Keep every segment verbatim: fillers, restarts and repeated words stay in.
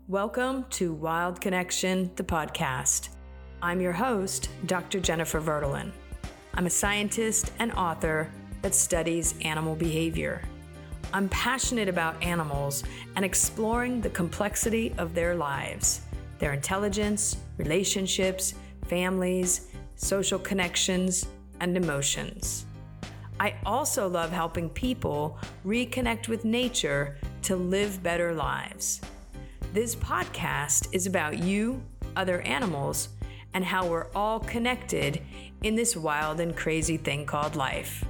Welcome to Wild Connection, the podcast. I'm your host, Doctor Jennifer Vertelen. I'm a scientist and author that studies animal behavior. I'm passionate about animals and exploring the complexity of their lives, their intelligence, relationships, families, social connections, and emotions. I also love helping people reconnect with nature to live better lives. This podcast is about you, other animals, and how we're all connected in this wild and crazy thing called life.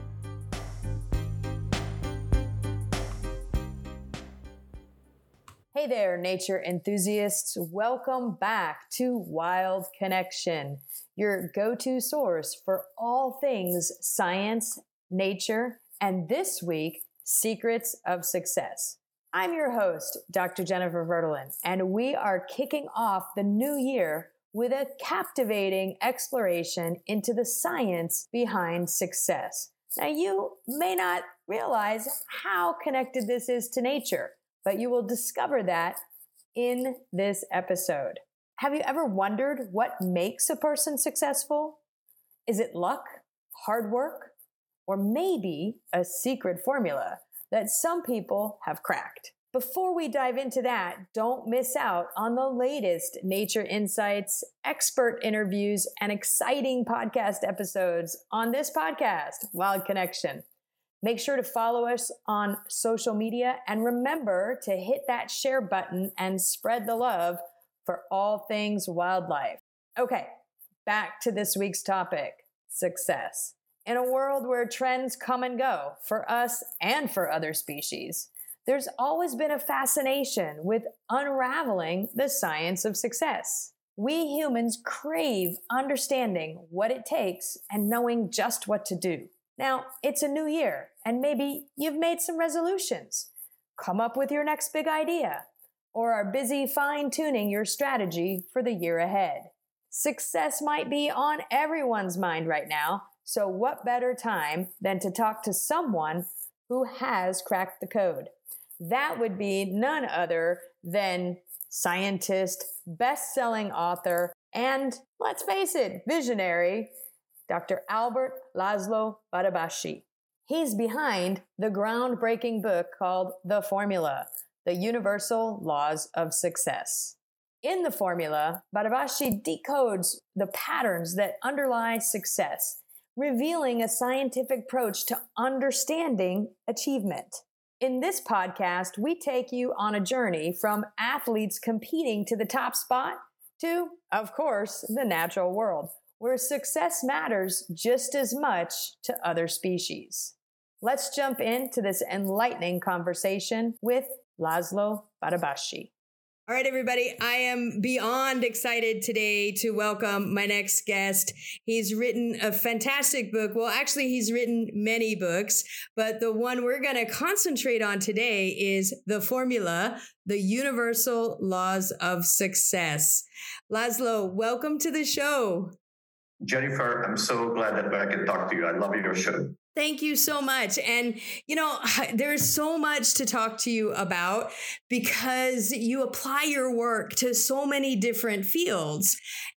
Hey there, nature enthusiasts. Welcome back to Wild Connection, your go-to source for all things science, nature, and this week, secrets of success. I'm your host, Doctor Jennifer Vertelen, and we are kicking off the new year with a captivating exploration into the science behind success. Now, you may not realize how connected this is to nature, but you will discover that in this episode. Have you ever wondered what makes a person successful? Is it luck, hard work, or maybe a secret formula that some people have cracked? Before we dive into that, don't miss out on the latest nature insights, expert interviews, and exciting podcast episodes on this podcast, Wild Connection. Make sure to follow us on social media and remember to hit that share button and spread the love for all things wildlife. Okay, back to this week's topic, success. In a world where trends come and go for us and for other species, there's always been a fascination with unraveling the science of success. We humans crave understanding what it takes and knowing just what to do. Now, it's a new year, and maybe you've made some resolutions. Come up with your next big idea, or are busy fine-tuning your strategy for the year ahead. Success might be on everyone's mind right now, so what better time than to talk to someone who has cracked the code? That would be none other than scientist, best-selling author, and, let's face it, visionary, Doctor Albert Laszlo Barabási. He's behind the groundbreaking book called The Formula, The Universal Laws of Success. In The Formula, Barabási decodes the patterns that underlie success, revealing a scientific approach to understanding achievement. In this podcast, we take you on a journey from athletes competing to the top spot to, of course, the natural world, where success matters just as much to other species. Let's jump into this enlightening conversation with Laszlo Barabási. All right, everybody, I am beyond excited today to welcome my next guest. He's written a fantastic book. Well, actually, he's written many books, but the one we're going to concentrate on today is The Formula, The Universal Laws of Success. Laszlo, welcome to the show. Jennifer, I'm so glad that I can talk to you. I love your show. Thank you so much. And, you know, there's so much to talk to you about because you apply your work to so many different fields.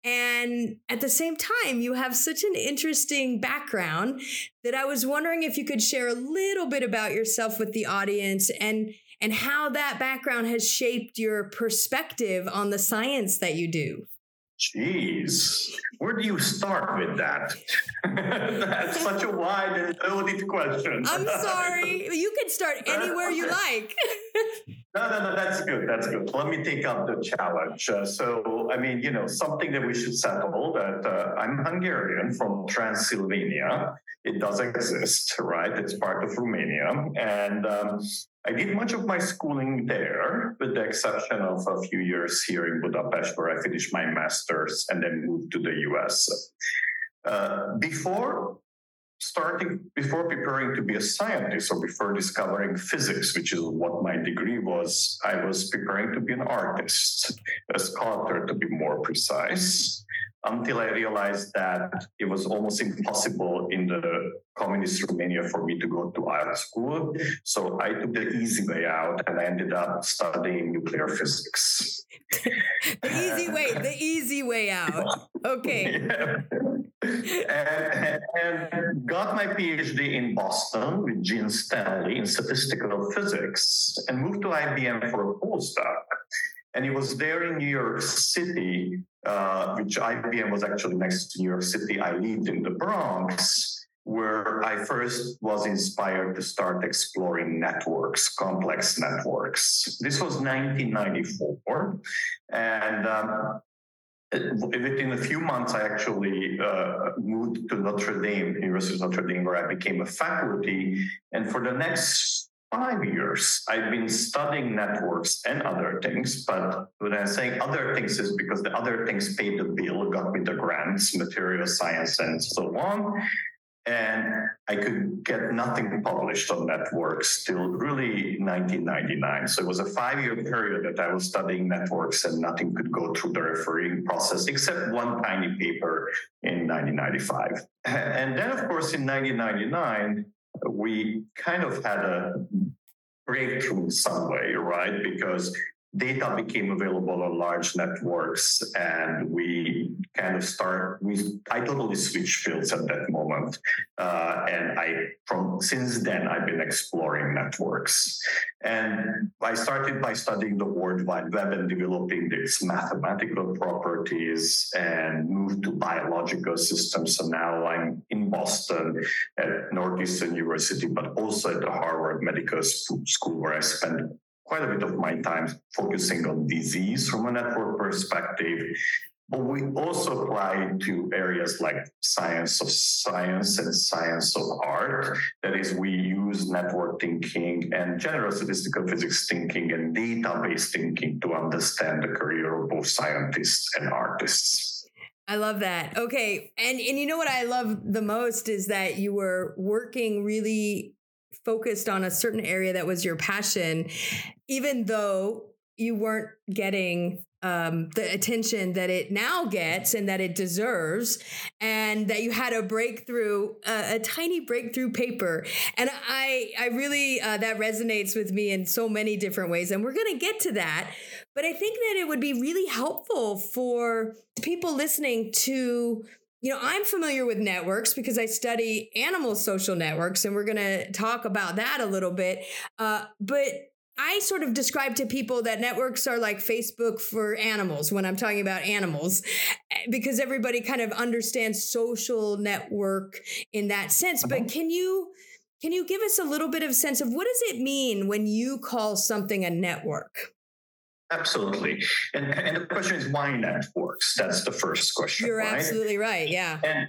And at the same time, you have such an interesting background that I was wondering if you could share a little bit about yourself with the audience and, and how that background has shaped your perspective on the science that you do. Jeez, where do you start with that? That's such a wide and loaded question. I'm sorry. You can start anywhere you like. No, no, no, that's good. That's good. Let me take up the challenge. Uh, so, I mean, you know, something that we should settle that uh, I'm Hungarian from Transylvania. It does exist, right? It's part of Romania. And um, I did much of my schooling there, with the exception of a few years here in Budapest, where I finished my master's and then moved to the U S. Uh, before starting, before preparing to be a scientist or before discovering physics, which is what my degree was, I was preparing to be an artist, a sculptor to be more precise. until I realized that it was almost impossible in the communist Romania for me to go to art school. So I took the easy way out and I ended up studying nuclear physics. The easy way, the easy way out. Okay. Yeah. and, and got my PhD in Boston with Gene Stanley in statistical physics and moved to I B M for a postdoc. And it was there in New York City, uh, which I B M was actually next to New York City. I lived in the Bronx, where I first was inspired to start exploring networks, complex networks. This was nineteen ninety-four. And um, within a few months, I actually uh, moved to Notre Dame, University of Notre Dame, where I became a faculty. And for the next five years, I've been studying networks and other things. But when I'm saying other things, is because the other things paid the bill, got me the grants, material science, and so on. And I could get nothing published on networks till really nineteen ninety-nine. So it was a five-year period that I was studying networks and nothing could go through the refereeing process except one tiny paper in nineteen ninety-five. And then, of course, in nineteen ninety-nine, we kind of had a breakthrough in some way, right? Because data became available on large networks, and we kind of start. We I totally switched fields at that moment, uh, and I from since then I've been exploring networks, and I started by studying the World Wide Web and developing its mathematical properties, and moved to biological systems. So now I'm in Boston at Northeastern University, but also at the Harvard Medical School, where I spent quite a bit of my time focusing on disease from a network perspective. But we also apply to areas like science of science and science of art. That is, we use network thinking and general statistical physics thinking and database thinking to understand the career of both scientists and artists. I love that. Okay. And, and you know what I love the most is that you were working really focused on a certain area that was your passion, even though you weren't getting um, the attention that it now gets and that it deserves, and that you had a breakthrough, uh, a tiny breakthrough paper. And I, I really, uh, that resonates with me in so many different ways. And we're going to get to that. But I think that it would be really helpful for people listening to, you know, I'm familiar with networks because I study animal social networks, and we're going to talk about that a little bit. Uh, but I sort of describe to people that networks are like Facebook for animals when I'm talking about animals, because everybody kind of understands social network in that sense. Uh-huh. But can you can you give us a little bit of sense of what does it mean when you call something a network? Absolutely. And, and the question is, why networks? That's the first question. You're right? absolutely right. Yeah. And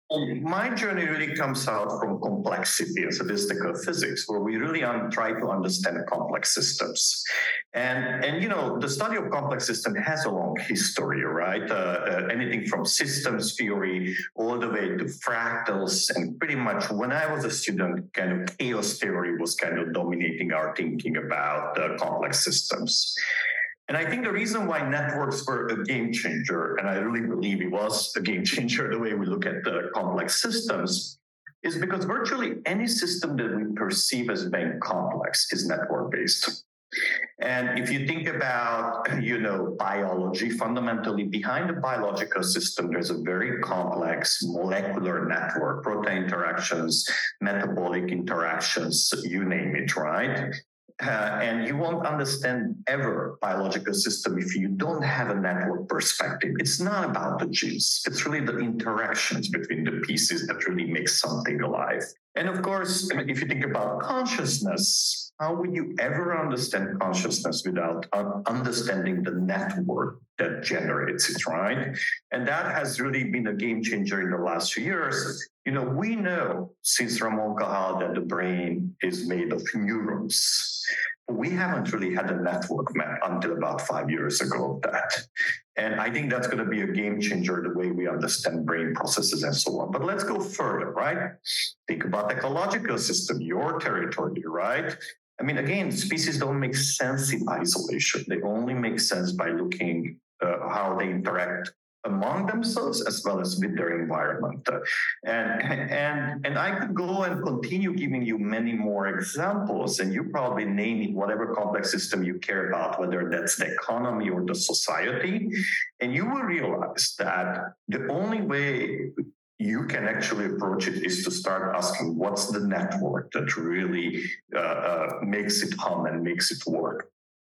my journey really comes out from complexity and statistical physics, where we really un- try to understand complex systems. And, and, you know, the study of complex systems has a long history, right? Uh, uh, anything from systems theory all the way to fractals. And pretty much when I was a student, kind of chaos theory was kind of dominating our thinking about uh, complex systems. And I think the reason why networks were a game changer, and I really believe it was a game changer the way we look at the complex systems, is because virtually any system that we perceive as being complex is network-based. And if you think about, you know, biology, fundamentally behind the biological system, there's a very complex molecular network, protein interactions, metabolic interactions, you name it, right? Uh, and you won't understand ever biological system if you don't have a network perspective. It's not about the genes. It's really the interactions between the pieces that really make something alive. And of course, if you think about consciousness, how would you ever understand consciousness without understanding the network that generates it, right? And that has really been a game changer in the last few years. You know, we know since Ramon Cajal that the brain is made of neurons. We haven't really had a network map until about five years ago of that. And I think that's going to be a game changer, the way we understand brain processes and so on. But let's go further, right? Think about ecological system, your territory, right? I mean, again, species don't make sense in isolation. They only make sense by looking uh, how they interact among themselves as well as with their environment. And, and, and I could go and continue giving you many more examples, and you probably name it whatever complex system you care about, whether that's the economy or the society, and you will realize that the only way you can actually approach it is to start asking what's the network that really uh, uh, makes it hum and makes it work.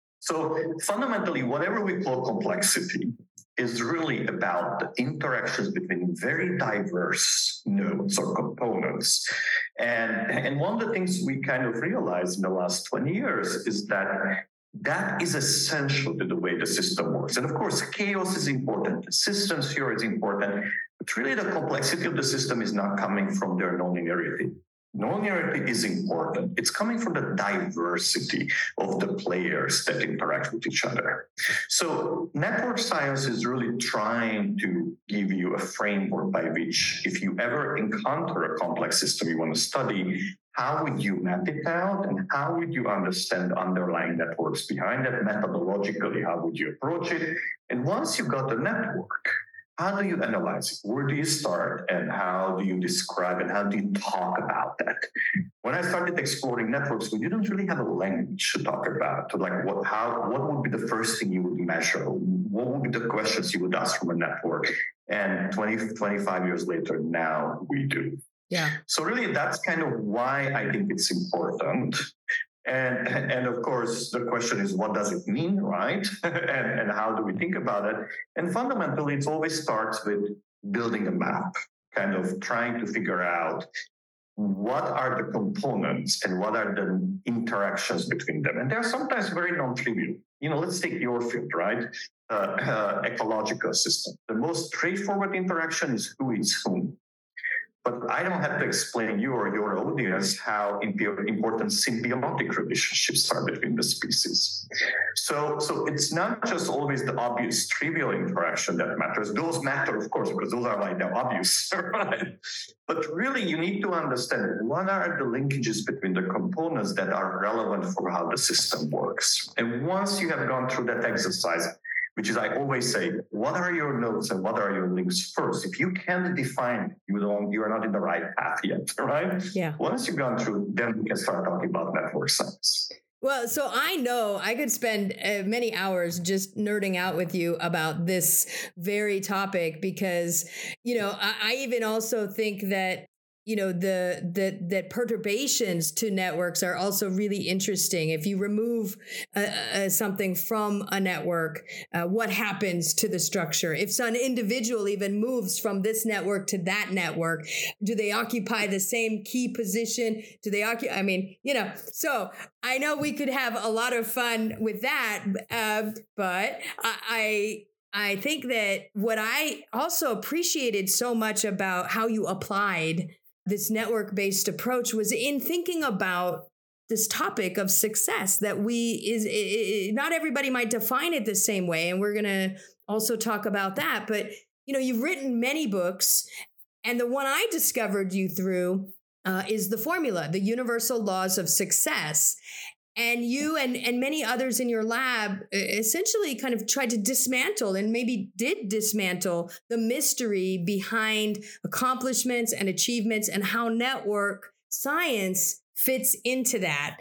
So fundamentally, whatever we call complexity is really about the interactions between very diverse nodes or components. And, and one of the things we kind of realized in the last twenty years is that that is essential to the way the system works. And of course, chaos is important, systems theory is important, but really the complexity of the system is not coming from their nonlinearity. Nonlinearity is important. It's coming from the diversity of the players that interact with each other. So network science is really trying to give you a framework by which, if you ever encounter a complex system you want to study, how would you map it out and how would you understand the underlying networks behind it? Methodologically, how would you approach it? And once you got the network, how do you analyze it? Where do you start and how do you describe and how do you talk about that? When I started exploring networks, we didn't really have a language to talk about. To like what, how, what would be the first thing you would measure? What would be the questions you would ask from a network? And twenty, twenty-five years later, now we do. Yeah. So really, that's kind of why I think it's important. And, and of course, the question is, what does it mean, right? and, and how do we think about it? And fundamentally, it always starts with building a map, kind of trying to figure out what are the components and what are the interactions between them. And they're sometimes very non-trivial. You know, let's take your field, right? Uh, uh, ecological system. The most straightforward interaction is who is whom. But I don't have to explain you or your audience how important symbiotic relationships are between the species. So, so it's not just always the obvious trivial interaction that matters. Those matter, of course, because those are like the obvious, right? But really, you need to understand what are the linkages between the components that are relevant for how the system works. And once you have gone through that exercise, which is, I always say, what are your nodes and what are your links first? If you can't define, you don't, you are not in the right path yet, right? Yeah. Once you've gone through, then we can start talking about network science. Well, so I know I could spend uh, many hours just nerding out with you about this very topic because, you know, I, I even also think that you know, the, the, that perturbations to networks are also really interesting. If you remove uh, uh, something from a network, uh, what happens to the structure? If some individual even moves from this network to that network, do they occupy the same key position? Do they occupy, I mean, you know, so I know we could have a lot of fun with that, uh, but I, I I think that what I also appreciated so much about how you applied this network-based approach was in thinking about this topic of success that we is it, it, not everybody might define it the same way. And we're going to also talk about that. But, you know, you've written many books, and the one I discovered you through uh, is The Formula, The Universal Laws of Success. And you and, and many others in your lab essentially kind of tried to dismantle and maybe did dismantle the mystery behind accomplishments and achievements and how network science fits into that.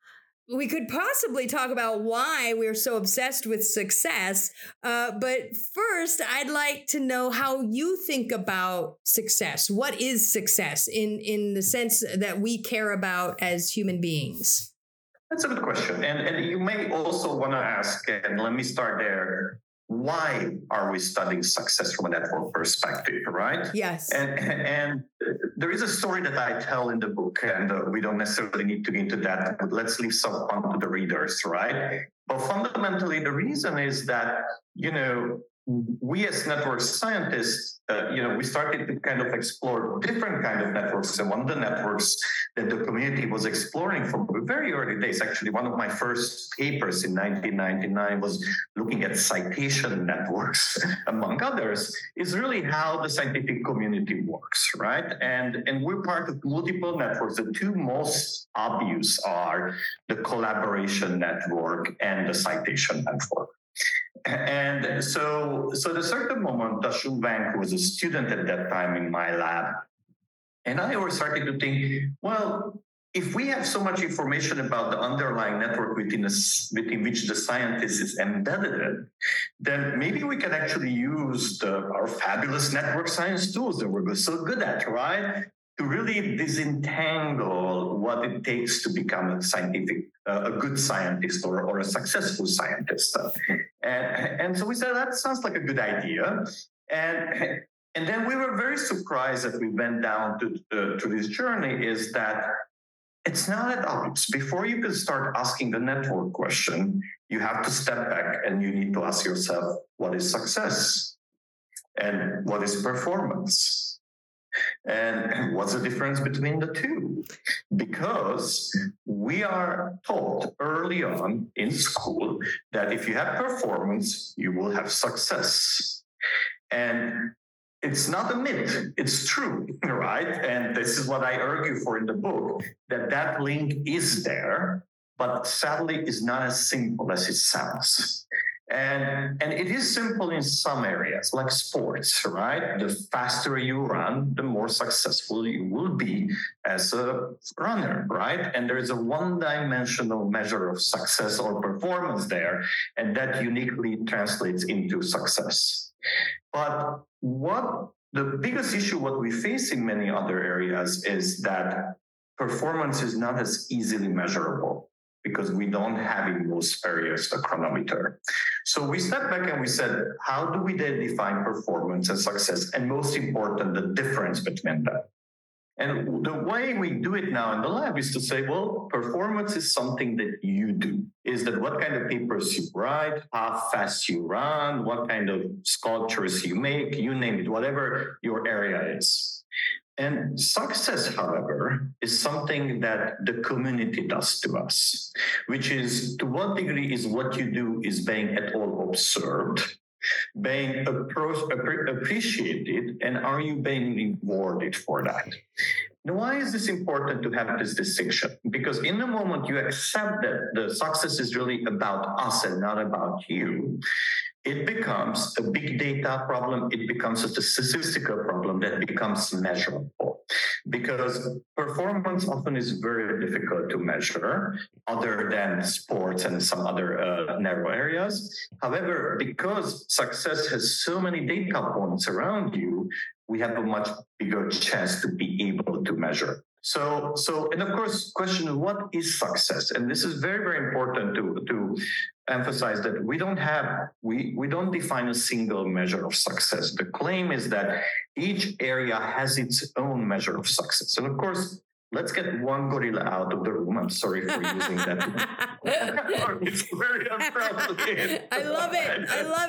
We could possibly talk about why we're so obsessed with success. Uh, but first, I'd like to know how you think about success. What is success in, in the sense that we care about as human beings? That's a good question. And, and you may also want to ask, and let me start there, why are we studying success from a network perspective, right? Yes. And, and there is a story that I tell in the book, and uh, we don't necessarily need to get into that, but let's leave some fun to the readers, right? But fundamentally, the reason is that, you know, we as network scientists, uh, you know, we started to kind of explore different kind of networks. And one of the networks that the community was exploring from very early days, actually, one of my first papers in nineteen ninety-nine was looking at citation networks, among others, is really how the scientific community works, right? And, and we're part of multiple networks. The two most obvious are the collaboration network and the citation network. And so, so at a certain moment, Dashun Wang, who was a student at that time in my lab, and I were starting to think, well, if we have so much information about the underlying network within, a, within which the scientist is embedded in, then maybe we can actually use the, our fabulous network science tools that we're so good at, right? To really disentangle what it takes to become a scientific, uh, a good scientist or, or a successful scientist. And, and so we said, that sounds like a good idea. And, and then we were very surprised as we went down to, uh, to this journey is that it's not at odds. Before you can start asking the network question, you have to step back and you need to ask yourself, what is success? And what is performance? And what's the difference between the two? Because we are taught early on in school that if you have performance, you will have success. And it's not a myth, it's true, right? And this is what I argue for in the book, that that link is there, but sadly is not as simple as it sounds. And, and it is simple in some areas, like sports, right? The faster you run, the more successful you will be as a runner, right? And there is a one-dimensional measure of success or performance there, and that uniquely translates into success. But what the biggest issue, what we face in many other areas, is that performance is not as easily measurable because we don't have in most areas the chronometer. So we stepped back and we said, how do we then define performance and success? And most important, the difference between them. And the way we do it now in the lab is to say, well, performance is something that you do. Is that what kind of papers you write, how fast you run, what kind of sculptures you make, you name it, whatever your area is. And success, however, is something that the community does to us, which is to what degree is what you do is being at all observed, being appro- appreciated, and are you being rewarded for that? Now, why is this important to have this distinction? Because in the moment you accept that the success is really about us and not about you, it becomes a big data problem. It becomes a statistical problem that becomes measurable. Because performance often is very difficult to measure, other than sports and some other uh, narrow areas. However, because success has so many data points around you, we have a much bigger chance to be able to measure. So, so, and of course, question, what is success? And this is very, very important to, to emphasize that we don't have, we, we don't define a single measure of success. The claim is that each area has its own measure of success. And of course, let's get one gorilla out of the room. I'm sorry for using that. It's very appropriate. I love it. I love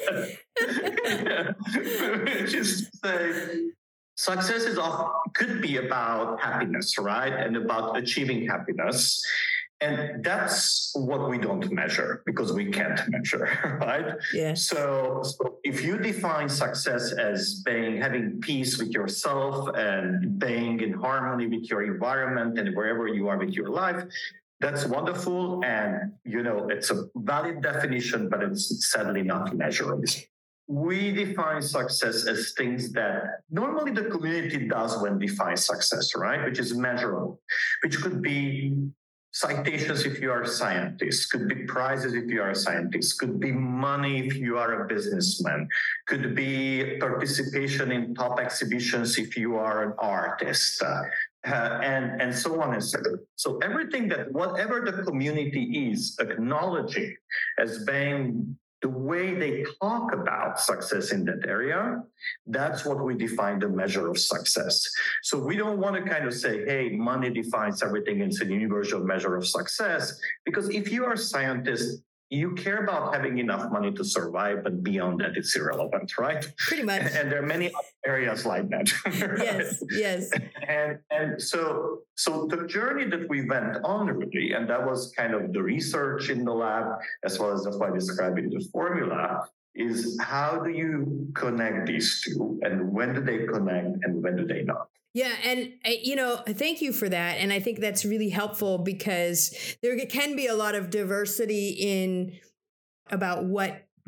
it. Just say, success is often, could be about happiness, right? And about achieving happiness. And that's what we don't measure because we can't measure, right? Yeah. So, so if you define success as being having peace with yourself and being in harmony with your environment and wherever you are with your life, that's wonderful. And, you know, it's a valid definition, but it's sadly not measurable. We define success as things that normally the community does when define success, right? Which is measurable, which could be citations if you are a scientist, could be prizes if you are a scientist, could be money if you are a businessman, could be participation in top exhibitions if you are an artist, uh, and, and so on and so forth. So everything that, whatever the community is acknowledging as being the way they talk about success in that area, that's what we define the measure of success. So we don't want to kind of say, hey, money defines everything, it's a universal measure of success. Because if you are a scientist, you care about having enough money to survive, but beyond that, it's irrelevant, right? Pretty much. And there are many areas like that. Right? Yes, yes. And and so so the journey that we went on really, and that was kind of the research in the lab, as well as that's why I described it in the formula, is how do you connect these two, and when do they connect, and when do they not? Yeah. And, you know, thank you for that. And I think that's really helpful because there can be a lot of diversity in about what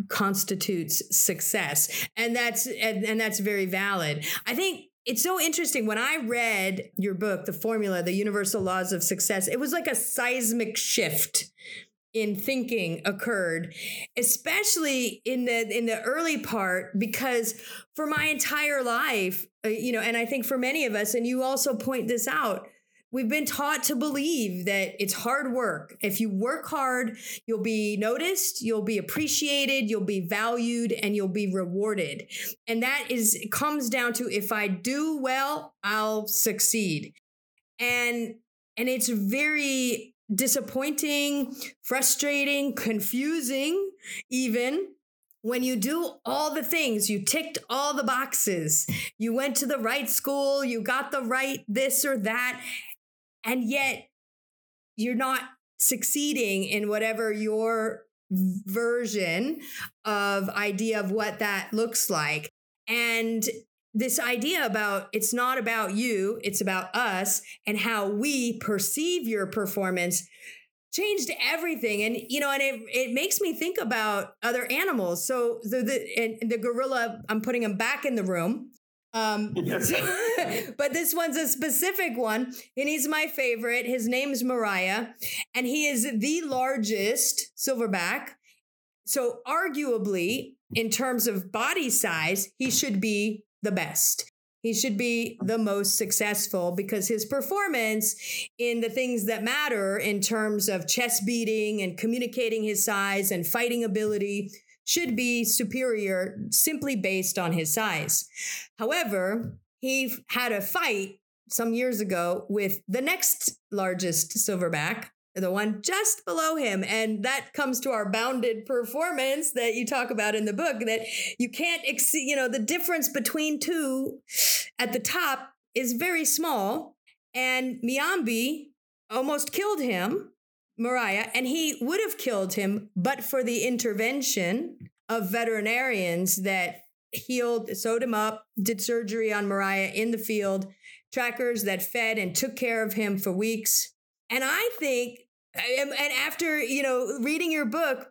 constitutes success. And that's, and, and that's very valid. I think it's so interesting. When I read your book, The Formula, The Universal Laws of Success, it was like a seismic shift in thinking occurred, especially in the in the early part, because for my entire life, uh, you know, and I think for many of us, and you also point this out, we've been taught to believe that it's hard work. If you work hard, you'll be noticed, you'll be appreciated, you'll be valued, and you'll be rewarded. And that is, it comes down to, if I do well, I'll succeed. And and it's very disappointing, frustrating, confusing, even when you do all the things, you ticked all the boxes, you went to the right school, you got the right this or that, and yet you're not succeeding in whatever your version of idea of what that looks like. And this idea about it's not about you, it's about us and how we perceive your performance changed everything. And, you know, and it, it makes me think about other animals. So the, the, and the gorilla, I'm putting him back in the room. Um, so, but this one's a specific one, and he's my favorite. His name's Mariah, and he is the largest silverback. So arguably, in terms of body size, he should be the best. He should be the most successful because his performance in the things that matter in terms of chest beating and communicating his size and fighting ability should be superior simply based on his size. However, he had a fight some years ago with the next largest silverback, the one just below him. And that comes to our bounded performance that you talk about in the book, that you can't exceed, you know, the difference between two at the top is very small. And Miambi almost killed him, Mariah, and he would have killed him, but for the intervention of veterinarians that healed, sewed him up, did surgery on Mariah in the field, trackers that fed and took care of him for weeks. And I think, and after, you know, reading your book,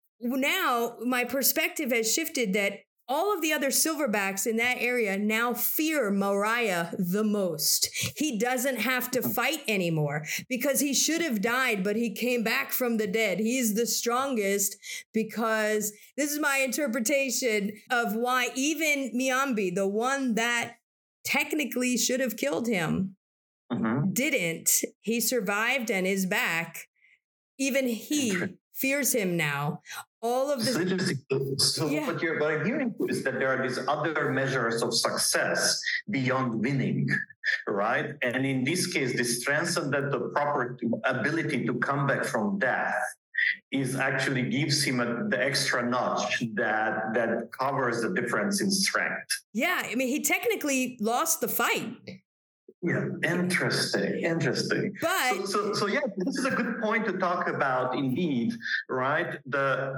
now my perspective has shifted that all of the other silverbacks in that area now fear Mariah the most. He doesn't have to fight anymore because he should have died, but he came back from the dead. He's the strongest because this is my interpretation of why even Miambi, the one that technically should have killed him, Mm-hmm. didn't. He survived and is back. Even he fears him now. All of the so, so yeah. what, you're, what I'm hearing is that there are these other measures of success beyond winning, right? And in this case, this transcendental proper ability to come back from death is actually gives him a, the extra notch that that covers the difference in strength. Yeah, I mean, he technically lost the fight. Yeah, interesting, interesting. But so, so, so yeah, this is a good point to talk about. Indeed, right? The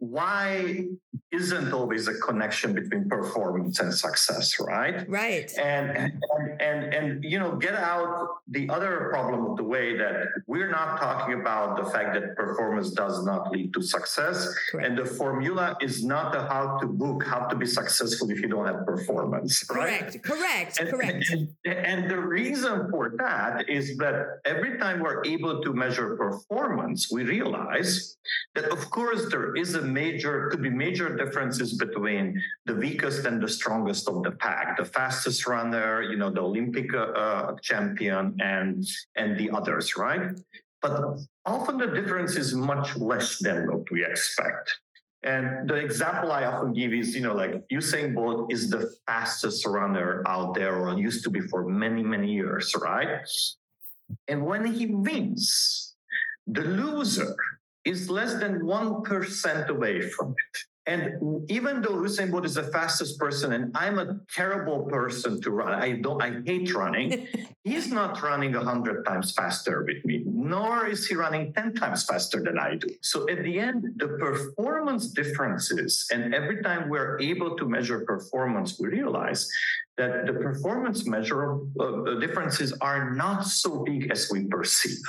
why isn't always a connection between performance and success, right? Right. And and and and you know, get out the other problem of the way that we're not talking about the fact that performance does not lead to success, Correct. And the formula is not a how to book how to be successful if you don't have performance, right? Correct. Correct. And, Correct. And, and the reason for that is that every time we're able to measure performance, we realize that, of course, there is a major, could be major differences between the weakest and the strongest of the pack, the fastest runner, you know, the Olympic uh, champion, and and the others, right? But often the difference is much less than what we expect. And the example I often give is, you know, like Usain Bolt is the fastest runner out there, or used to be for many, many years, right? And when he wins, the loser is less than one percent away from it. And even though Usain Bolt is the fastest person, and I'm a terrible person to run, I don't, I hate running. He's not running a hundred times faster with me, nor is he running ten times faster than I do. So at the end, the performance differences, and every time we're able to measure performance, we realize that the performance measure uh, differences are not so big as we perceive.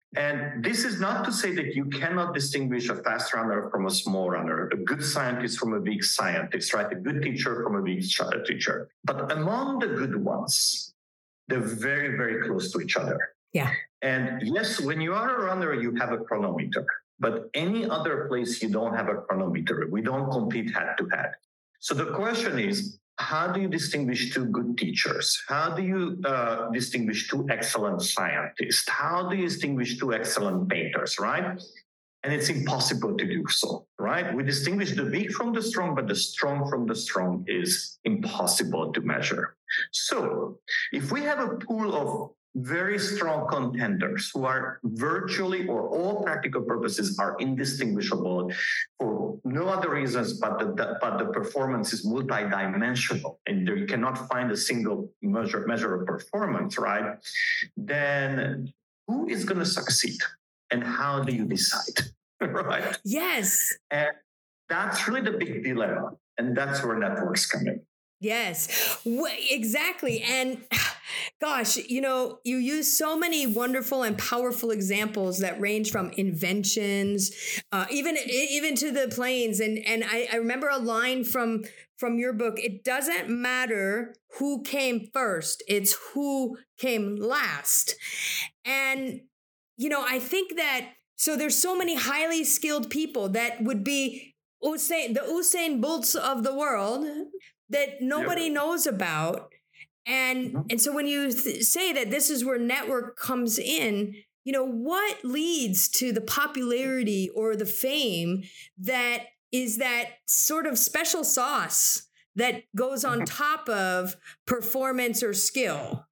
And this is not to say that you cannot distinguish a fast runner from a small runner, a good scientist from a weak scientist, right? A good teacher from a weak teacher. But among the good ones, they're very, very close to each other. Yeah. And yes, when you are a runner, you have a chronometer. But any other place, you don't have a chronometer. We don't compete head to head. So the question is, how do you distinguish two good teachers? How do you uh, distinguish two excellent scientists? How do you distinguish two excellent painters, right? And it's impossible to do so, right? We distinguish the weak from the strong, but the strong from the strong is impossible to measure. So if we have a pool of very strong contenders who are virtually or all practical purposes are indistinguishable for no other reasons but the, the but the performance is multidimensional and there you cannot find a single measure measure of performance, right? Then who is going to succeed and how do you decide? Right? Yes. And that's really the big dilemma, and that's where networks come in. Yes, exactly. And gosh, you know, you use so many wonderful and powerful examples that range from inventions, uh, even even to the planes. And and I, I remember a line from from your book. It doesn't matter who came first; it's who came last. And you know, I think that so there's so many highly skilled people that would be Usain, the Usain Bolts of the world, that nobody yep. knows about. And mm-hmm. and so when you th- say that this is where network comes in, you know, what leads to the popularity or the fame that is that sort of special sauce that goes on top of performance or skill?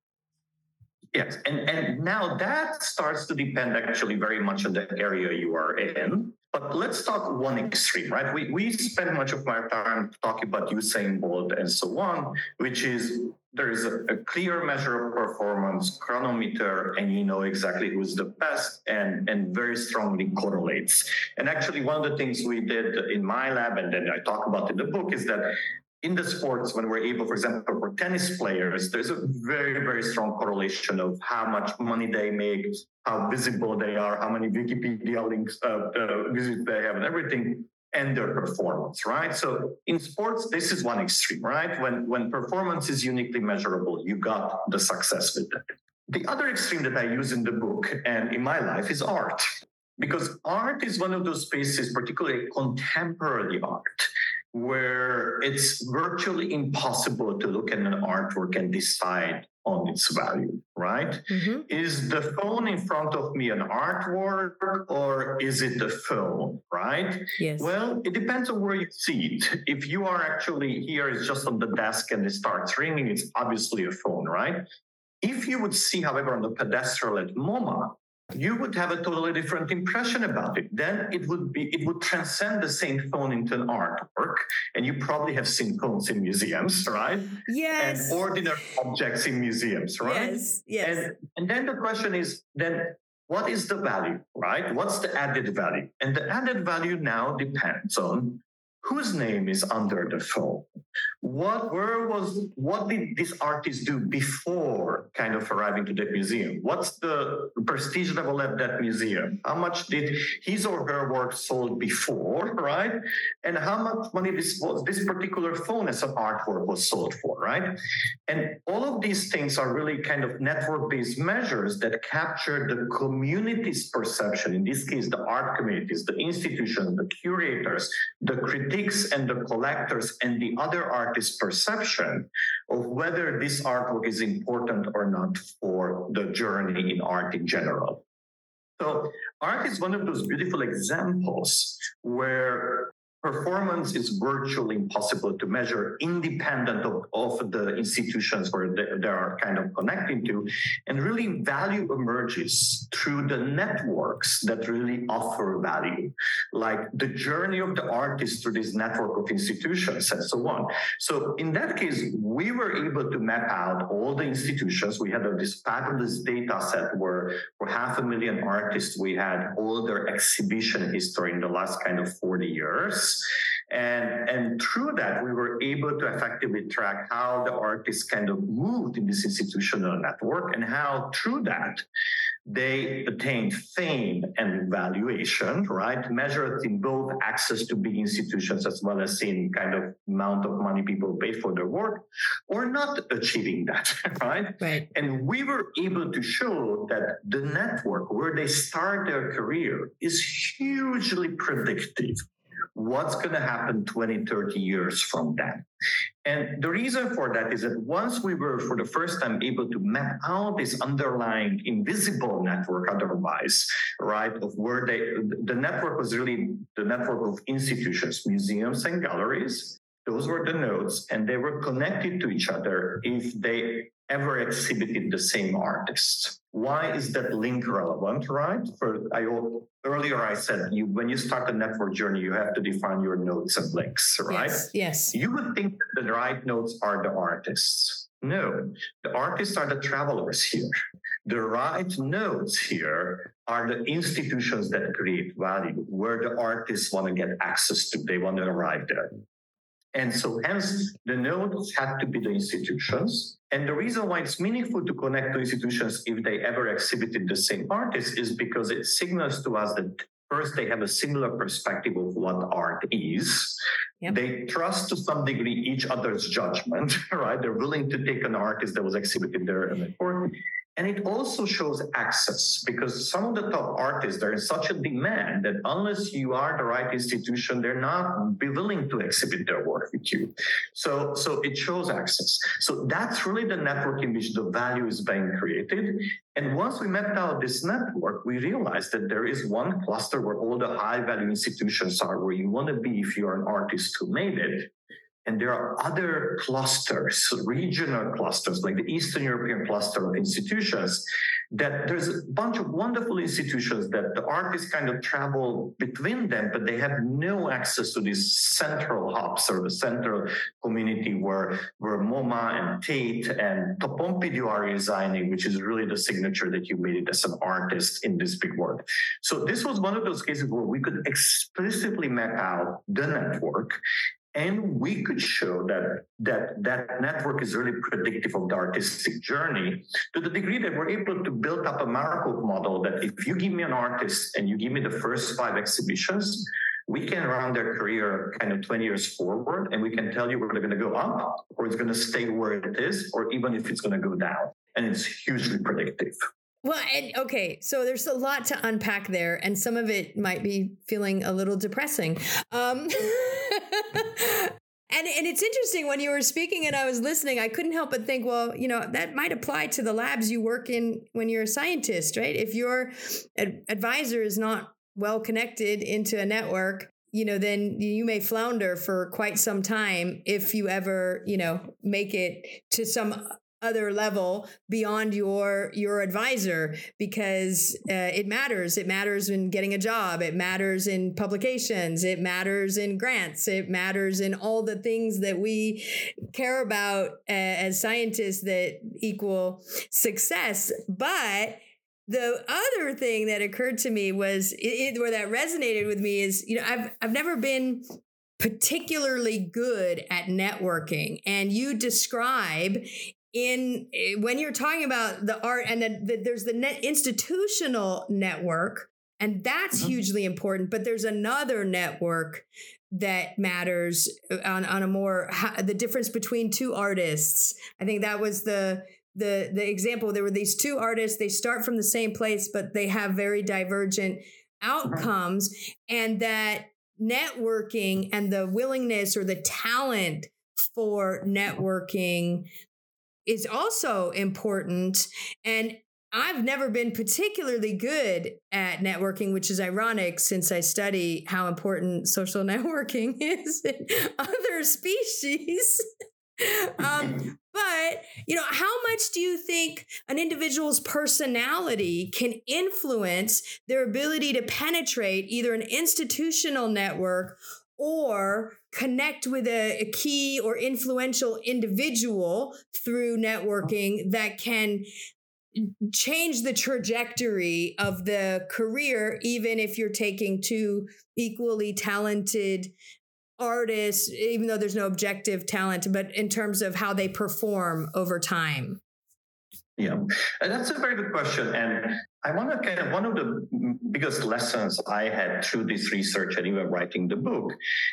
Yes, and, and now that starts to depend actually very much on the area you are in. But let's talk one extreme, right? We we spend much of our time talking about Usain Bolt and so on, which is there is a, a clear measure of performance, chronometer, and you know exactly who's the best and, and very strongly correlates. And actually one of the things we did in my lab, and then I talk about in the book, is that in the sports, when we're able, for example, for tennis players, there's a very, very strong correlation of how much money they make, how visible they are, how many Wikipedia links uh, uh, visits they have and everything, and their performance, right? So in sports, this is one extreme, right? When, when performance is uniquely measurable, you got the success with it. The other extreme that I use in the book and in my life is art. Because art is one of those spaces, particularly contemporary art, where it's virtually impossible to look at an artwork and decide on its value, right? Mm-hmm. Is the phone in front of me an artwork or is it the phone, right? Yes. Well, it depends on where you see it. If you are actually here, it's just on the desk and it starts ringing, it's obviously a phone, right? If you would see, however, on the pedestal at MoMA, you would have a totally different impression about it. Then it would be, it would transcend the same phone into an artwork. And you probably have seen phones in museums, right? Yes. And ordinary objects in museums, right? Yes, yes. And, and then the question is, then what is the value, right? What's the added value? And the added value now depends on whose name is under the phone. What, where was, what did this artist do before kind of arriving to that museum? What's the prestige level at that museum? How much did his or her work sold before, right? And how much money this was, this particular phone as an artwork was sold for, right? And all of these things are really kind of network-based measures that capture the community's perception. In this case, the art communities, the institutions, the curators, the critics and the collectors and the other artists' perception of whether this artwork is important or not for the journey in art in general. So art is one of those beautiful examples where performance is virtually impossible to measure, independent of, of the institutions where they, they are kind of connecting to. And really value emerges through the networks that really offer value, like the journey of the artist through this network of institutions and so on. So in that case, we were able to map out all the institutions. We had this fabulous data set where for half a million artists, we had all their exhibition history in the last kind of forty years. And, and through that, we were able to effectively track how the artists kind of moved in this institutional network and how through that They attained fame and valuation, right? Measured in both access to big institutions as well as in kind of amount of money people pay for their work, or not achieving that, right? Right. And we were able to show that the network where they start their career is hugely predictive. What's going to happen twenty, thirty years from then? And the reason for that is that once we were for the first time able to map out this underlying invisible network otherwise, right, of where they, the network was really the network of institutions, museums and galleries. Those were the nodes, and they were connected to each other if they ever exhibited the same artist. Why is that link relevant, right? For I earlier I said you when you start a network journey, you have to define your nodes and links, right? Yes. Yes. You would think that the right nodes are the artists. No, the artists are the travelers here. The right nodes here are the institutions that create value, where the artists want to get access to. They want to arrive there. And so hence the nodes have to be the institutions. And the reason why it's meaningful to connect to institutions if they ever exhibited the same artists is because it signals to us that first they have a similar perspective of what art is. Yep. They trust to some degree each other's judgment, right? They're willing to take an artist that was exhibited there in the court. And it also shows access because some of the top artists, they're in such a demand that unless you are the right institution, they're not be willing to exhibit their work with you. So, so it shows access. So that's really the network in which the value is being created. And once we mapped out this network, we realized that there is one cluster where all the high value institutions are, where you want to be if you're an artist who made it. And there are other clusters, regional clusters, like the Eastern European cluster of institutions, that there's a bunch of wonderful institutions that the artists kind of travel between them, but they have no access to these central hubs or the central community where, where MoMA and Tate and Pompidou are resigning, which is really the signature that you made it as an artist in this big work. So this was one of those cases where we could explicitly map out the network. And we could show that, that that network is really predictive of the artistic journey to the degree that we're able to build up a Markov model that if you give me an artist and you give me the first five exhibitions, we can run their career kind of twenty years forward and we can tell you whether they're going to go up or it's going to stay where it is or even if it's going to go down. And it's hugely predictive. Well, and okay, so there's a lot to unpack there, and some of it might be feeling a little depressing. Um, and and it's interesting when you were speaking and I was listening, I couldn't help but think, well, you know, that might apply to the labs you work in when you're a scientist, right? If your ad- advisor is not well connected into a network, you know, then you may flounder for quite some time if you ever, you know, make it to some other level beyond your your advisor, because uh, it matters. It matters in getting a job. It matters in publications. It matters in grants. It matters in all the things that we care about uh, as scientists that equal success. But the other thing that occurred to me was, it, it, where that resonated with me is, you know, I've I've never been particularly good at networking, and you describe in when you're talking about the art and the, the, there's the net institutional network, and that's mm-hmm. hugely important. But there's another network that matters on, on a more, how, the difference between two artists. I think that was the, the, the example. There were these two artists, they start from the same place, but they have very divergent outcomes. Mm-hmm. And that networking and the willingness or the talent for networking is also important. And I've never been particularly good at networking, which is ironic since I study how important social networking is in other species. um, but, you know, how much do you think an individual's personality can influence their ability to penetrate either an institutional network or connect with a, a key or influential individual through networking that can change the trajectory of the career, even if you're taking two equally talented artists, even though there's no objective talent, but in terms of how they perform over time? Yeah, and that's a very good question. And I want to kind of, one of the biggest lessons I had through this research and even writing the book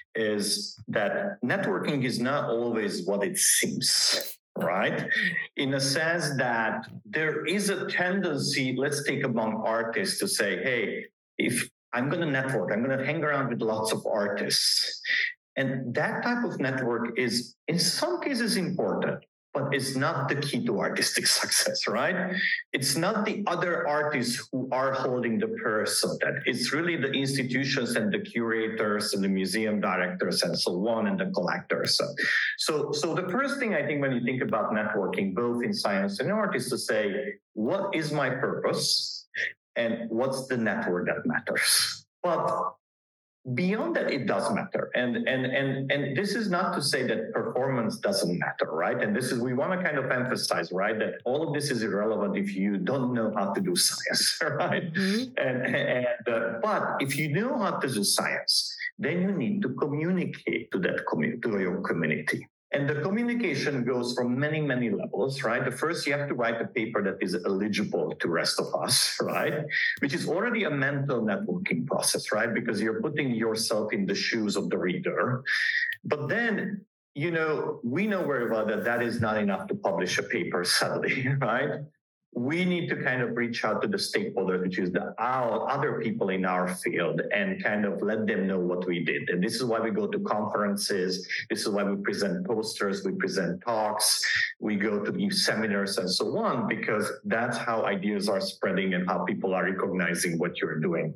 is that networking is not always what it seems, right? In a sense that there is a tendency, let's take among artists, to say, hey, if I'm going to network, I'm going to hang around with lots of artists. And that type of network is, in some cases, important, but it's not the key to artistic success, right? It's not the other artists who are holding the purse of that. It's really the institutions and the curators and the museum directors and so on and the collectors. So, so the first thing I think when you think about networking, both in science and art, is to say, what is my purpose and what's the network that matters? But beyond that, it does matter. And, and, and, and this is not to say that performance doesn't matter, right? And this is, we want to kind of emphasize, right, that all of this is irrelevant if you don't know how to do science, right? Mm-hmm. And, and uh, but if you know how to do science, then you need to communicate to that community, to your community. And the communication goes from many, many levels, right? The first, you have to write a paper that is eligible to rest of us, right? Which is already a mental networking process, right? Because you're putting yourself in the shoes of the reader. But then, you know, we know very well that that is not enough to publish a paper, sadly, right? We need to kind of reach out to the stakeholders, which is the our other people in our field, and kind of let them know what we did. And this is why we go to conferences. This is why we present posters, we present talks, we go to give seminars and so on, because that's how ideas are spreading and how people are recognizing what you're doing.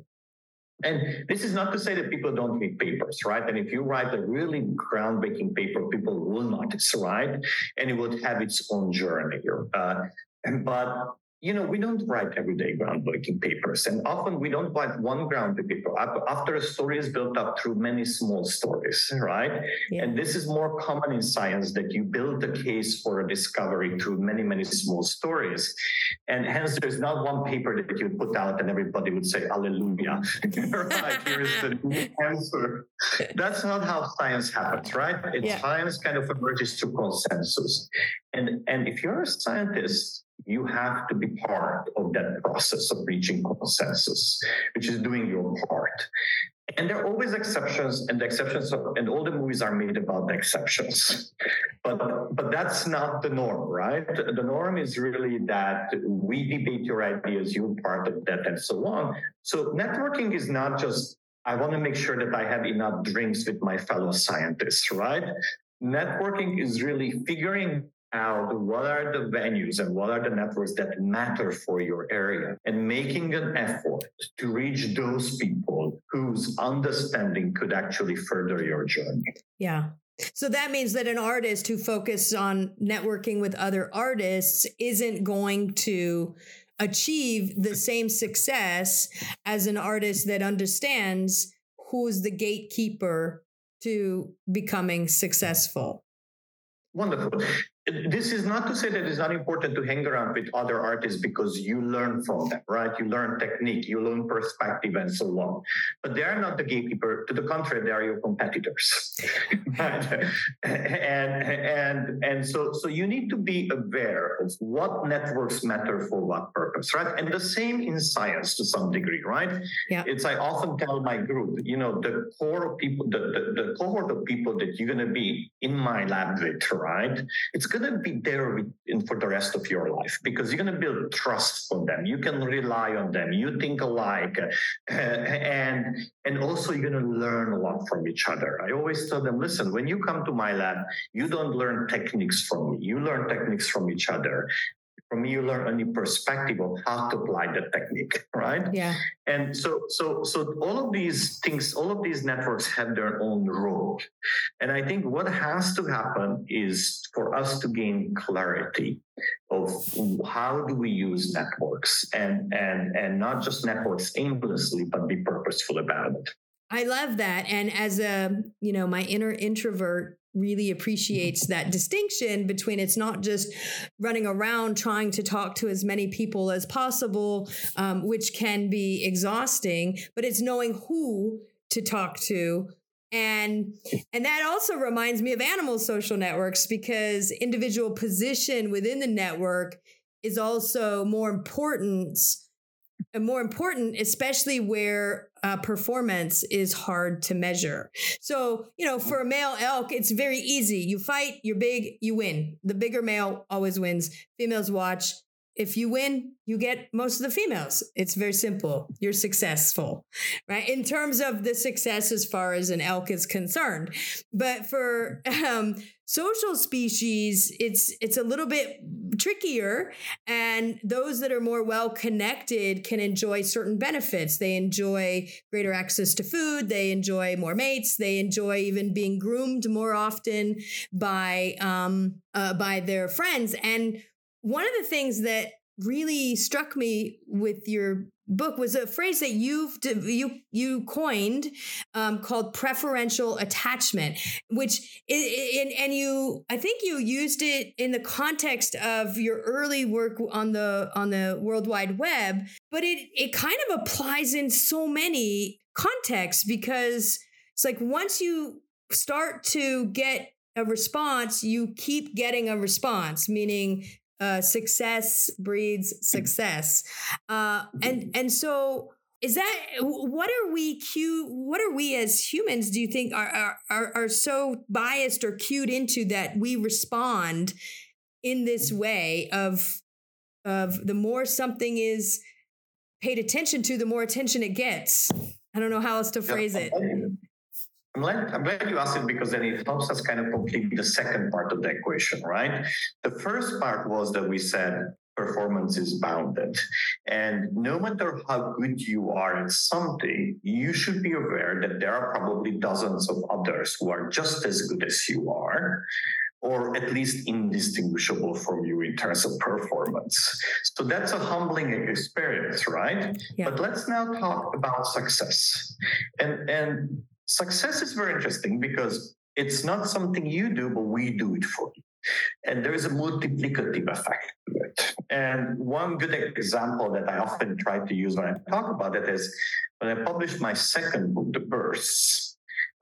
And this is not to say that people don't make papers, right? And if you write a really groundbreaking paper, people will notice, right? And it will have its own journey. Uh, But, you know, we don't write everyday groundbreaking papers. And often we don't write one groundbreaking paper after a story is built up through many small stories, right? Yeah. And this is more common in science, that you build the case for a discovery through many, many small stories. And hence, there's not one paper that you put out and everybody would say, hallelujah, right? Here's the new answer. That's not how science happens, right? It's yeah. Science kind of emerges through consensus. And, and if you're a scientist, you have to be part of that process of reaching consensus, which is doing your part. And there are always exceptions, and the exceptions are, and all the movies are made about the exceptions. But but that's not the norm, right? The norm is really that we debate your ideas, you're part of that, and so on. So networking is not just, I want to make sure that I have enough drinks with my fellow scientists, right? Networking is really figuring out what are the venues and what are the networks that matter for your area, and making an effort to reach those people whose understanding could actually further your journey. Yeah. So that means that an artist who focuses on networking with other artists isn't going to achieve the same success as an artist that understands who's the gatekeeper to becoming successful. Wonderful. This is not to say that it's not important to hang around with other artists because you learn from them, right? You learn technique, you learn perspective, and so on. But they are not the gatekeeper. To the contrary, they are your competitors, right? And and and so so you need to be aware of what networks matter for what purpose, right? And the same in science to some degree, right? Yeah. It's I often tell my group, you know, the core of people, the the, the cohort of people that you're going to be in my lab with, right? It's going to be there with, in, for the rest of your life, because you're going to build trust on them. You can rely on them. You think alike, uh, and and also you're going to learn a lot from each other. I always tell them, listen, when you come to my lab, you don't learn techniques from me. You learn techniques from each other. From me, you learn a new perspective of how to apply the technique, right? Yeah. And so, so, so all of these things, all of these networks have their own role. And I think what has to happen is for us to gain clarity of how do we use networks, and and and not just networks aimlessly, but be purposeful about it. I love that. And as a, you know, my inner introvert really appreciates that distinction between, it's not just running around trying to talk to as many people as possible, um, which can be exhausting, but it's knowing who to talk to. And, and that also reminds me of animal social networks, because individual position within the network is also more important and more important, especially where uh, performance is hard to measure. So, you know, for a male elk, it's very easy. You fight, you're big, you win. The bigger male always wins. Females watch. If you win, you get most of the females. It's very simple. You're successful, right? In terms of the success as far as an elk is concerned. But for um, social species, it's it's a little bit trickier. And those that are more well connected can enjoy certain benefits. They enjoy greater access to food. They enjoy more mates. They enjoy even being groomed more often by um, uh, by their friends. And one of the things that really struck me with your book was a phrase that you've you you coined um, called preferential attachment, which in, and you I think you used it in the context of your early work on the on the World Wide Web, but it it kind of applies in so many contexts, because it's like once you start to get a response, you keep getting a response, meaning Uh, success breeds success. Uh, and, and so is that, what are we cue, what are we as humans, do you think are, are, are, are so biased or cued into that we respond in this way of, of the more something is paid attention to, the more attention it gets? I don't know how else to phrase it. I'm glad, I'm glad you asked it, because then it helps us kind of complete the second part of the equation, right? The first part was that we said performance is bounded. And no matter how good you are at something, you should be aware that there are probably dozens of others who are just as good as you are, or at least indistinguishable from you in terms of performance. So that's a humbling experience, right? Yeah. But let's now talk about success. And, and success is very interesting because it's not something you do, but we do it for you. And there is a multiplicative effect to it. And one good example that I often try to use when I talk about it is when I published my second book, The Bursts.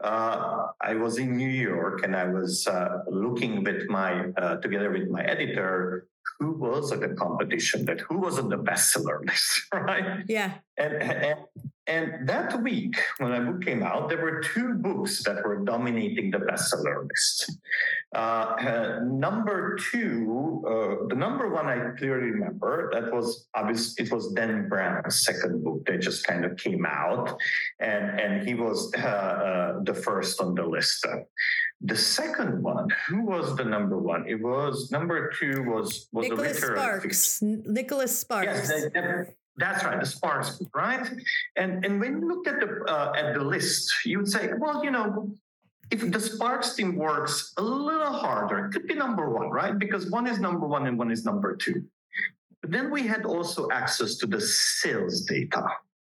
Uh, I was in New York and I was uh, looking with my, uh, together with my editor, who was at the competition, that who was on the bestseller list, right? Yeah. And, and and that week, when my book came out, there were two books that were dominating the bestseller list. Uh, uh, number two, uh, the number one I clearly remember, that was obvious. It was Dan Brown's second book that just kind of came out, and and he was uh, uh, the first on the list. The second one, who was the number one? It was number two was was Nicholas the Sparks. Nicholas Sparks. Yes, they, they, that's right, the Sparks book, right? And and when you looked at the uh, at the list, you would say, well, you know, if the Sparks team works a little harder, it could be number one, right? Because one is number one and one is number two. But then we had also access to the sales data.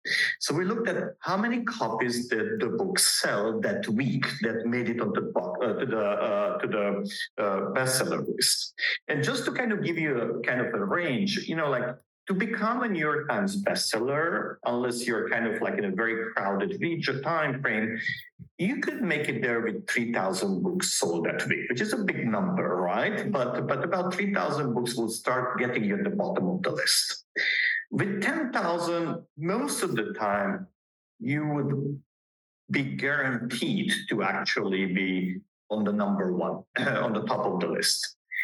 So we looked at how many copies did the book sell that week that made it on the uh, to the uh, to the uh, bestseller list. And just to kind of give you a kind of a range, you know, like to become a New York Times bestseller, unless you're kind of like in a very crowded region time frame, you could make it there with three thousand books sold that week, which is a big number, right? But but about three thousand books will start getting you at the bottom of the list. With ten thousand, most of the time, you would be guaranteed to actually be on the number one, on the top of the list.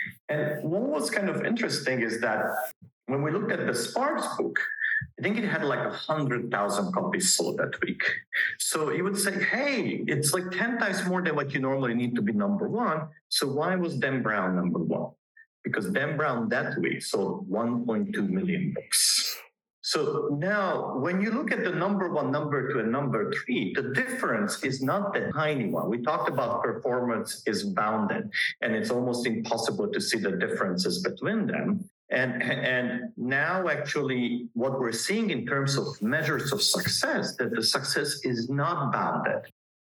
And what was kind of interesting is that when we looked at the Sparks book, I think it had like one hundred thousand copies sold that week. So you would say, hey, it's like ten times more than what you normally need to be number one. So why was Dan Brown number one? Because Dan Brown that week sold one point two million books. So now, when you look at the number one, number two, and number three, the difference is not the tiny one. We talked about performance is bounded, and it's almost impossible to see the differences between them. And, and now, actually, what we're seeing in terms of measures of success, that the success is not bounded.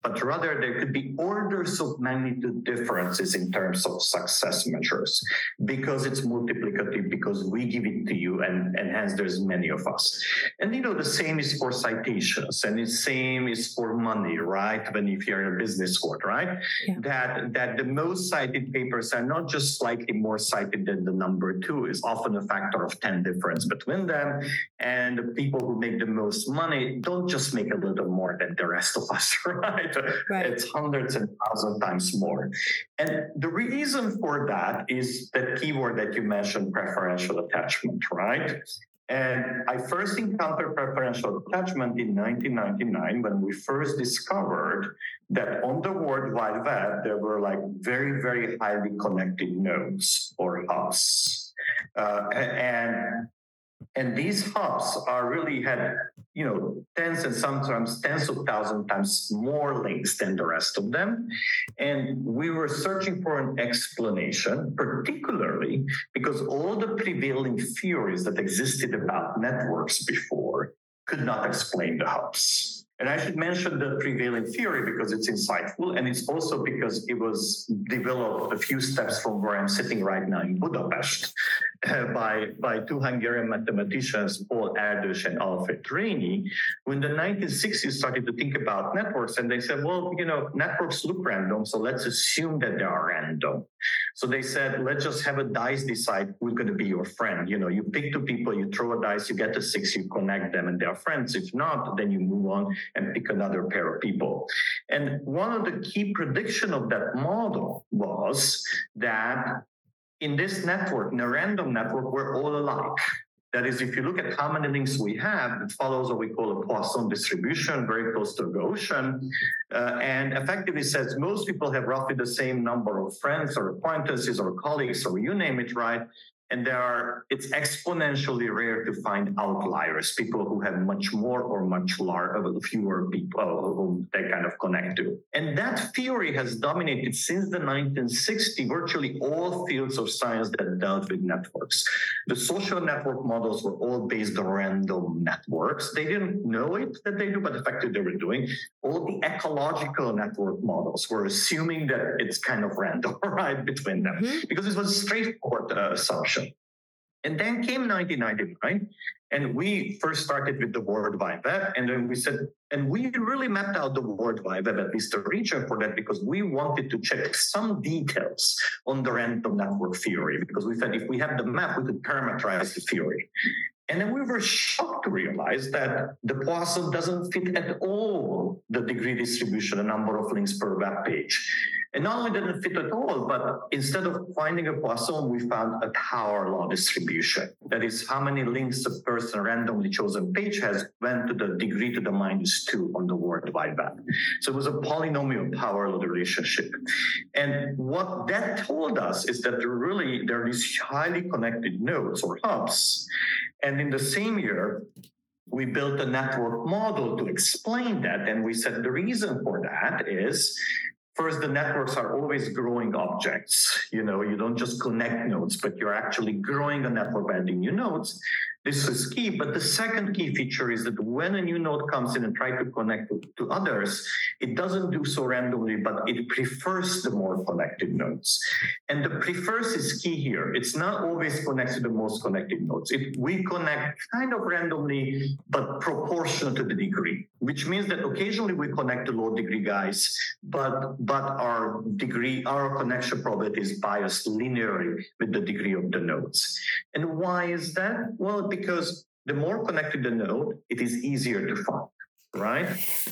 but rather there could be orders of magnitude differences in terms of success measures because it's multiplicative, because we give it to you, and, and hence there's many of us. And you know, the same is for citations, and the same is for money, right? When if you're in a business world, right? Yeah. That, that the most cited papers are not just slightly more cited than the number two, is often a factor of ten difference between them. And the people who make the most money don't just make a little more than the rest of us, right? Right. It's hundreds and thousands times more. And the reason for that is the keyword that you mentioned, preferential attachment, right? And I first encountered preferential attachment in nineteen ninety-nine when we first discovered that on the World Wide Web, there were like very, very highly connected nodes or hubs. Uh, and And these hubs are really had, you know, tens and sometimes tens of thousands times more links than the rest of them. And we were searching for an explanation, particularly because all the prevailing theories that existed about networks before could not explain the hubs. And I should mention the prevailing theory because it's insightful, and it's also because it was developed a few steps from where I'm sitting right now in Budapest uh, by, by two Hungarian mathematicians, Paul Erdős and Alfred Rényi, who in the nineteen sixties started to think about networks, and they said, well, you know, networks look random, so let's assume that they are random. So they said, let's just have a dice decide who's going to be your friend. You know, you pick two people, you throw a dice, you get a six, you connect them, and they're friends. If not, then you move on and pick another pair of people. And one of the key prediction of that model was that in this network, in a random network, we're all alike. That is, if you look at how many links we have, it follows what we call a Poisson distribution, very close to the Gaussian, uh, and effectively says most people have roughly the same number of friends or acquaintances or colleagues or you name it, right? And there are, it's exponentially rare to find outliers, people who have much more or much larger, fewer people whom they kind of connect to. And that theory has dominated since the nineteen sixties, virtually all fields of science that dealt with networks. The social network models were all based on random networks. They didn't know it that they do, but effectively they were doing. All the ecological network models were assuming that it's kind of random, right, between them, mm-hmm. because it was a straightforward uh, assumption. And then came nineteen ninety-nine, and we first started with the World Wide Web, and then we said, and we really mapped out the World Wide Web, at least the region for that, because we wanted to check some details on the random network theory, because we said if we have the map, we could parameterize the theory. And then we were shocked to realize that the Poisson doesn't fit at all the degree distribution, the number of links per web page. And not only didn't fit at all, but instead of finding a Poisson, we found a Tower law distribution. That is how many links a person randomly chosen page has went to the degree to the minus two on the World Wide Web. So it was a polynomial power law relationship. And what that told us is that there really, there are these highly connected nodes or hubs. And in the same year, we built a network model to explain that. And we said the reason for that is, first, the networks are always growing objects. You know, you don't just connect nodes, but you're actually growing a network by adding new nodes. This is key. But the second key feature is that when a new node comes in and tries to connect to, to others, it doesn't do so randomly, but it prefers the more connected nodes. And the prefers is key here. It's not always connected to the most connected nodes. It, we connect kind of randomly, but proportional to the degree, which means that occasionally we connect to low degree guys, but, but our degree, our connection probability is biased linearly with the degree of the nodes. And why is that? Well, because the more connected the node, it is easier to find, right?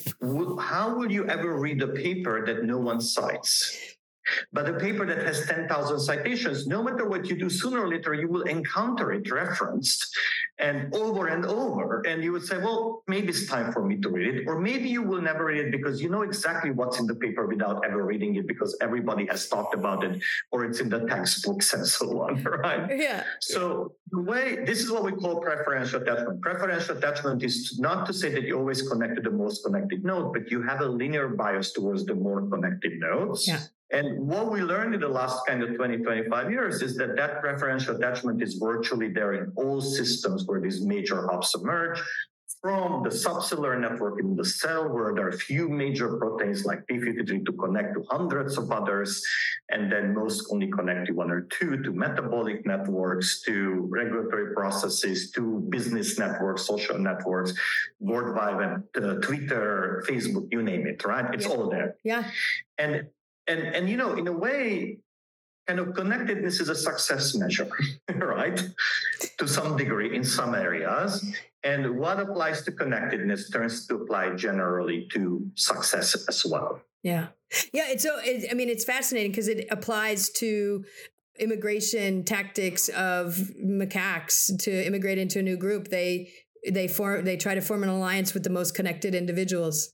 How will you ever read a paper that no one cites? But a paper that has ten thousand citations, no matter what you do, sooner or later, you will encounter it referenced and over and over. And you would say, well, maybe it's time for me to read it. Or maybe you will never read it because you know exactly what's in the paper without ever reading it because everybody has talked about it or it's in the textbooks and so on, right? Yeah. So the way, this is what we call preferential attachment. Preferential attachment is not to say that you always connect to the most connected node, but you have a linear bias towards the more connected nodes. Yeah. And what we learned in the last kind of twenty, twenty-five years is that that preferential attachment is virtually there in all systems where these major hubs emerge. from the subcellular network in the cell, where there are a few major proteins like p fifty-three to connect to hundreds of others, and then most only connect to one or two, to metabolic networks, to regulatory processes, to business networks, social networks, World Wide Web, uh, Twitter, Facebook, you name it, right? It's yeah. all there. Yeah. And, and, and, you know, in a way, kind of connectedness is a success measure, right? To some degree in some areas. And what applies to connectedness turns to apply generally to success as well. Yeah. Yeah. It's so, it, I mean, it's fascinating because it applies to immigration tactics of macaques to immigrate into a new group. They, they form, they try to form an alliance with the most connected individuals.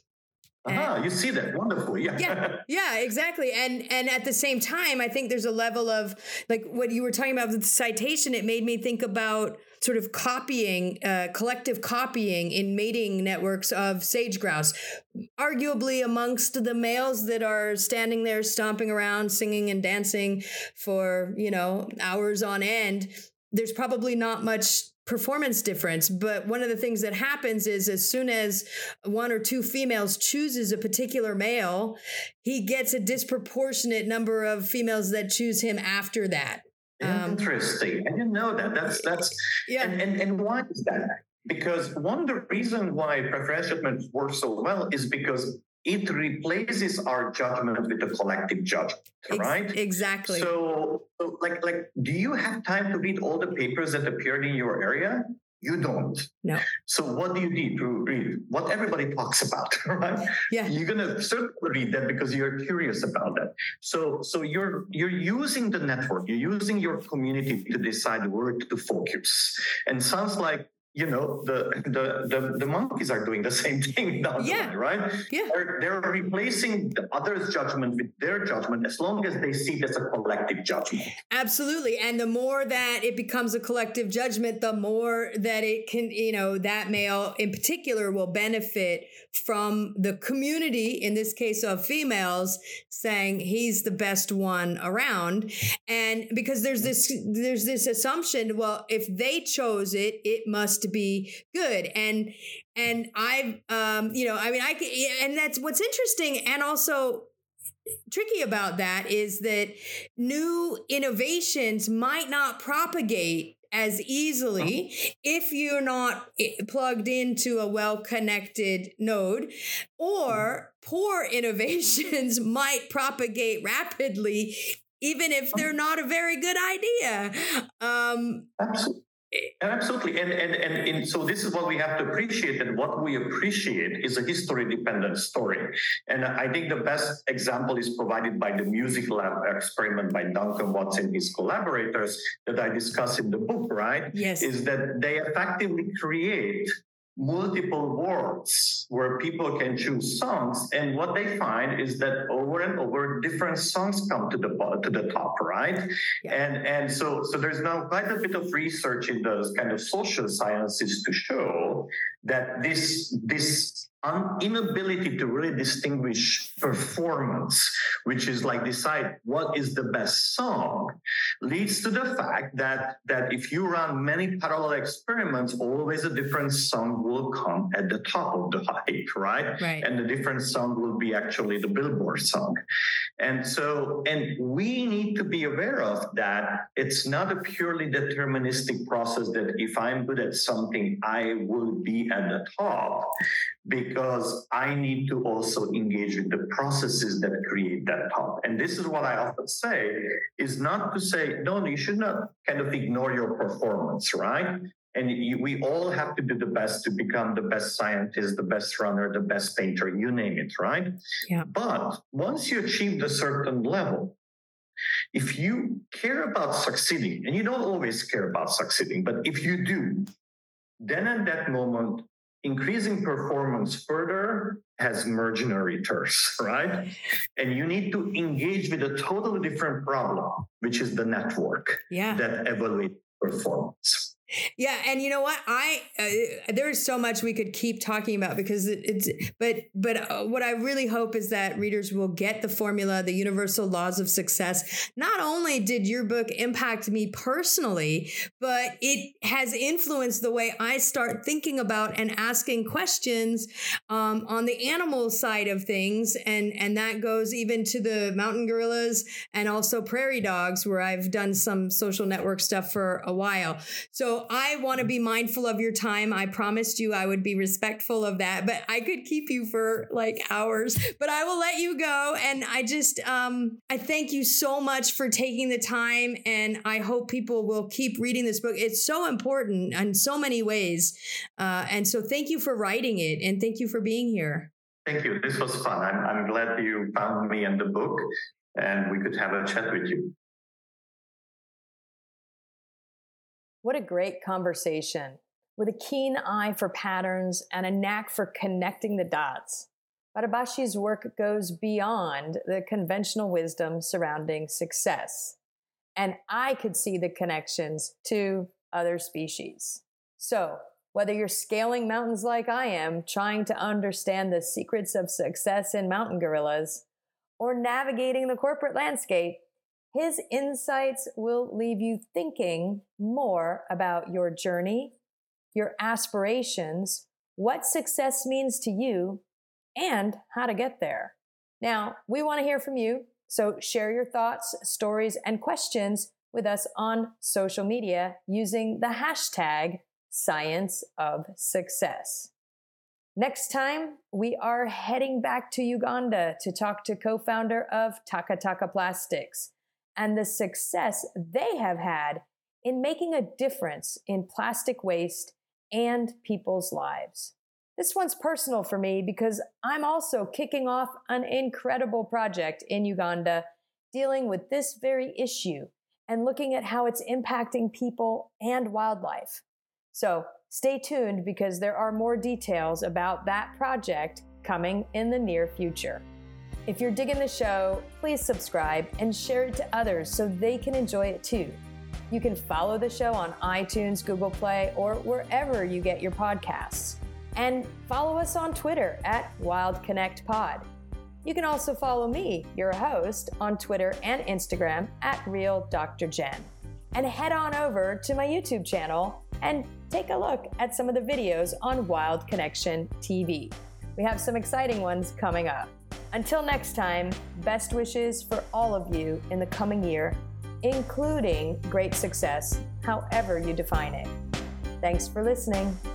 Ah, you see that. Wonderful. Yeah. yeah. Yeah, exactly. And and at the same time, I think there's a level of like what you were talking about with the citation. It made me think about sort of copying, uh, collective copying in mating networks of sage grouse, arguably amongst the males that are standing there stomping around, singing and dancing for, you know, hours on end. There's probably not much performance difference. But one of the things that happens is as soon as one or two females chooses a particular male, he gets a disproportionate number of females that choose him after that. Um, Interesting. I didn't know that. That's, that's, yeah. And, and, and why is that? Because one of the reasons why preferential judgment works so well is because it replaces our judgment with a collective judgment, right? Exactly. So, so, like, like, do you have time to read all the papers that appeared in your area? You don't. No. So what do you need to read? What everybody talks about, right? Yeah. You're gonna certainly read that because you're curious about that. So, so you're you're using the network, you're using your community to decide where to focus. And sounds like, you know, the, the the the monkeys are doing the same thing now, yeah. right? Yeah. They're, they're replacing the other's judgment with their judgment as long as they see it as a collective judgment. Absolutely. And the more that it becomes a collective judgment, the more that it can, you know, that male in particular will benefit from the community, in this case of females, saying he's the best one around. And because there's this, there's this assumption, well, if they chose it, it must be good. And, and I've, um, you know, I mean, I can, and that's what's interesting and also tricky about that is that new innovations might not propagate as easily if you're not plugged into a well-connected node, or poor innovations might propagate rapidly, even if they're not a very good idea. Um, Absolutely. Absolutely. And, and, and, and so this is what we have to appreciate. And what we appreciate is a history-dependent story. And I think the best example is provided by the music lab experiment by Duncan Watts and his collaborators that I discuss in the book, right? Yes. Is that they effectively create multiple worlds where people can choose songs, and what they find is that over and over different songs come to the to the top, right? Yeah. And and so so there's now quite a bit of research in those kind of social sciences to show that this this un- inability to really distinguish performance, which is like decide what is the best song, leads to the fact that that if you run many parallel experiments, always a different song will come at the top of the hype, right? Right. And the different song will be actually the Billboard song. And so, and we need to be aware of that. It's not a purely deterministic process that if I'm good at something, I will be at the top, because I need to also engage with the processes that create that top. And this is what I often say, is not to say, no, you should not kind of ignore your performance, right? And you, we all have to do the best to become the best scientist, the best runner, the best painter, you name it, right? Yeah. But once you achieve a certain level, if you care about succeeding, and you don't always care about succeeding, but if you do, then at that moment, increasing performance further has marginal returns, right? And you need to engage with a totally different problem, which is the network yeah. that evaluates performance. Yeah, and you know what? I uh, there is so much we could keep talking about because it, it's. But but uh, what I really hope is that readers will get the formula, the universal laws of success. Not only did your book impact me personally, but it has influenced the way I start thinking about and asking questions um, on the animal side of things, and and that goes even to the mountain gorillas and also prairie dogs, where I've done some social network stuff for a while. So. I want to be mindful of your time. I promised you I would be respectful of that, but I could keep you for like hours, but I will let you go. And I just, um, I thank you so much for taking the time. And I hope people will keep reading this book. It's so important in so many ways. Uh, and so thank you for writing it. And thank you for being here. Thank you. This was fun. I'm, I'm glad you found me in the book and we could have a chat with you. What a great conversation with a keen eye for patterns and a knack for connecting the dots. Barabási's work goes beyond the conventional wisdom surrounding success, and I could see the connections to other species. So, whether you're scaling mountains like I am, trying to understand the secrets of success in mountain gorillas, or navigating the corporate landscape, his insights will leave you thinking more about your journey, your aspirations, what success means to you, and how to get there. Now, we want to hear from you, so share your thoughts, stories, and questions with us on social media using the hashtag Science of Success. Next time, we are heading back to Uganda to talk to co-founder of Taka Taka Plastics and the success they have had in making a difference in plastic waste and people's lives. This one's personal for me because I'm also kicking off an incredible project in Uganda dealing with this very issue and looking at how it's impacting people and wildlife. So stay tuned because there are more details about that project coming in the near future. If you're digging the show, please subscribe and share it to others so they can enjoy it too. You can follow the show on iTunes, Google Play, or wherever you get your podcasts. And follow us on Twitter at Wild Connect Pod. You can also follow me, your host, on Twitter and Instagram at Real Doctor Jen. And head on over to my YouTube channel and take a look at some of the videos on Wild Connection T V. We have some exciting ones coming up. Until next time, best wishes for all of you in the coming year, including great success, however you define it. Thanks for listening.